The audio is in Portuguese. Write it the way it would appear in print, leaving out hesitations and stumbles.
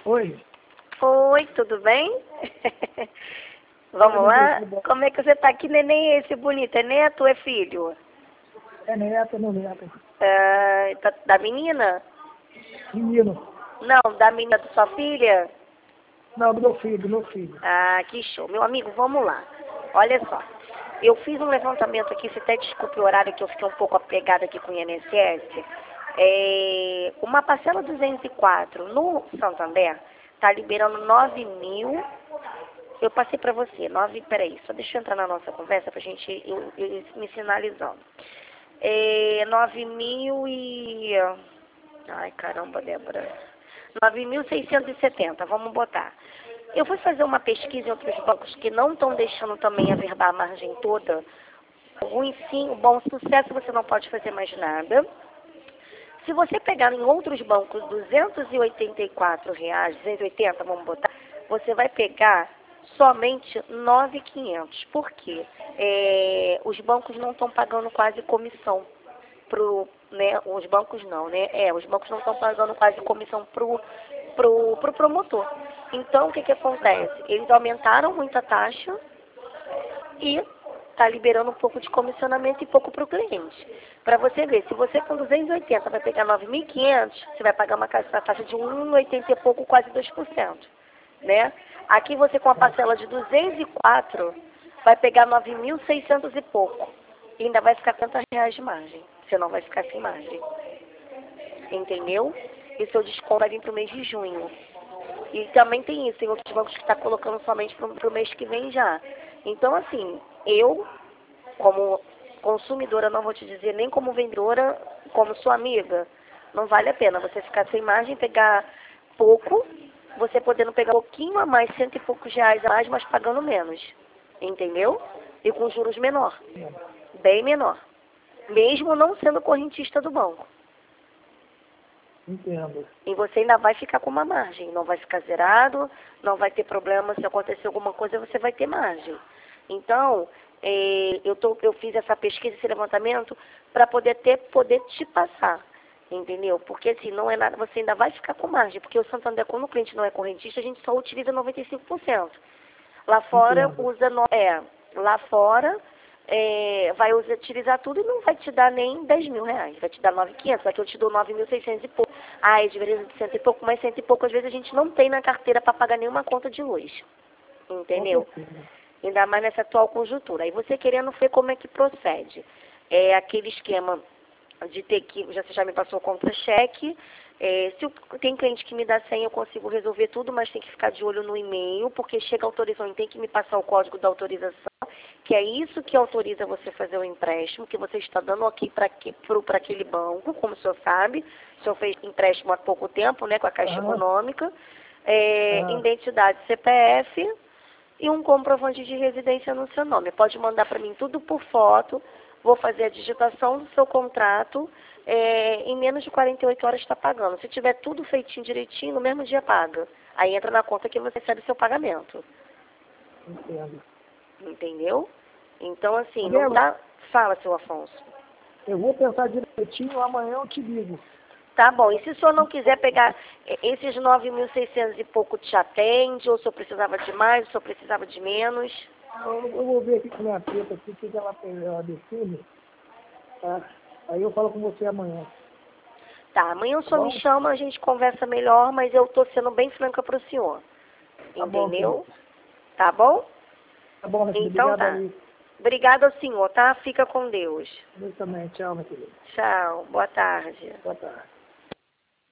Oi. Oi, tudo bem? Vamos lá? Como é que você tá? Que neném é esse bonito? É neto ou é filho? É neto, não neto. Da menina? Menino. Não, da menina da sua filha? Não, do meu filho. Ah, que show. Meu amigo, vamos lá. Olha só. Eu fiz um levantamento aqui, você até desculpe o horário que eu fiquei um pouco apegada aqui com o INSS. Uma parcela 204 no Santander está liberando 9 mil. Eu passei para você, peraí, só deixa eu entrar na nossa conversa para a gente eu me sinalizando. 9 mil e... Ai, caramba, Débora. 9.670, vamos botar. Eu fui fazer uma pesquisa em outros bancos que não estão deixando também averbar a margem toda. Ruim sim, o bom sucesso você não pode fazer mais nada. Se você pegar em outros bancos R$ 284, 280, vamos botar, você vai pegar somente 9.500. Por quê? Os bancos não estão pagando quase comissão né? Os bancos não, né? Os bancos não estão pagando quase comissão pro promotor. Então, o que acontece? Eles aumentaram muito a taxa e está liberando um pouco de comissionamento e pouco para o cliente. Para você ver, se você com 280 vai pegar 9.500, você vai pagar uma taxa de 1,80 e pouco, quase 2%. Né? Aqui você com a parcela de 204 vai pegar 9.600 e pouco. E ainda vai ficar R$ 50 de margem. Você não vai ficar sem margem. Entendeu? E seu desconto vai vir para o mês de junho. E também tem isso, tem outros bancos que estão colocando somente para o mês que vem já. Então, assim, eu, como consumidora, não vou te dizer nem como vendedora, como sua amiga, não vale a pena você ficar sem margem, pegar pouco, você podendo pegar um pouquinho a mais, R$ 100 e poucos a mais, mas pagando menos. Entendeu? E com juros menor, bem menor. Mesmo não sendo correntista do banco. Entendo. E você ainda vai ficar com uma margem. Não vai ficar zerado, não vai ter problema. Se acontecer alguma coisa, você vai ter margem. Então, eu fiz essa pesquisa, esse levantamento, para poder te passar. Entendeu? Porque assim, não é nada, você ainda vai ficar com margem. Porque o Santander, quando o cliente não é correntista, a gente só utiliza 95%. Lá fora, lá fora... vai utilizar tudo e não vai te dar nem R$ 10.000, vai te dar 9.500, aqui eu te dou 9.600 e pouco. É diferença de 100 e pouco, mas 100 e pouco às vezes a gente não tem na carteira para pagar nenhuma conta de luz, entendeu? Ainda mais nessa atual conjuntura. Aí você querendo ver como é que procede. Aquele esquema de ter que, você já me passou contra-cheque, tem cliente que me dá senha, eu consigo resolver tudo, mas tem que ficar de olho no e-mail, porque chega a autorização e tem que me passar o código da autorização, que é isso que autoriza você fazer o empréstimo, que você está dando aqui para aquele banco, como o senhor sabe. O senhor fez empréstimo há pouco tempo, né, com a Caixa Econômica, identidade CPF e um comprovante de residência no seu nome. Pode mandar para mim tudo por foto, vou fazer a digitação do seu contrato, em menos de 48 horas está pagando. Se tiver tudo feitinho direitinho, no mesmo dia paga. Aí entra na conta que você recebe o seu pagamento. Entendo. Entendeu? Então, assim, não dá... Fala, seu Afonso. Eu vou pensar direitinho, amanhã eu te ligo. Tá bom. E se o senhor não quiser pegar esses 9.600 e pouco, te atende? Ou o senhor precisava de mais, ou o senhor precisava de menos? Eu vou ver aqui com a minha preta, se ela define, tá? Aí eu falo com você amanhã. Tá, amanhã o senhor me chama, a gente conversa melhor, mas eu tô sendo bem franca pro senhor. Entendeu? Tá bom? Tá bom, meu filho. Então Obrigado tá. aí. Obrigada ao senhor, tá? Fica com Deus. Eu também. Tchau, meu querido. Tchau. Boa tarde. Boa tarde.